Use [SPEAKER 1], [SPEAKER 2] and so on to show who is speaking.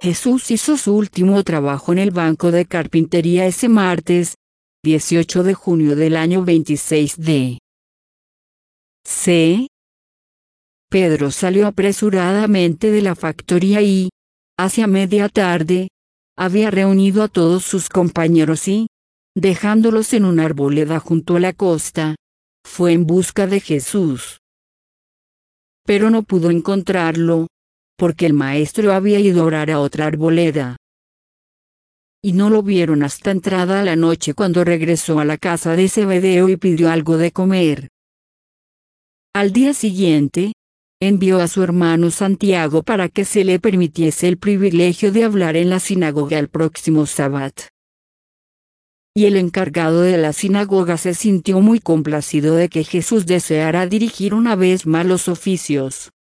[SPEAKER 1] Jesús hizo su último trabajo en el banco de carpintería ese martes, 18 de junio del año 26 d.C. Pedro salió apresuradamente de la factoría y, hacia media tarde, había reunido a todos sus compañeros y, dejándolos en una arboleda junto a la costa, fue en busca de Jesús. Pero no pudo encontrarlo, porque el maestro había ido a orar a otra arboleda. Y no lo vieron hasta entrada la noche, cuando regresó a la casa de Zebedeo y pidió algo de comer. Al día siguiente, envió a su hermano Santiago para que se le permitiese el privilegio de hablar en la sinagoga el próximo sábado. Y el encargado de la sinagoga se sintió muy complacido de que Jesús deseara dirigir una vez más los oficios.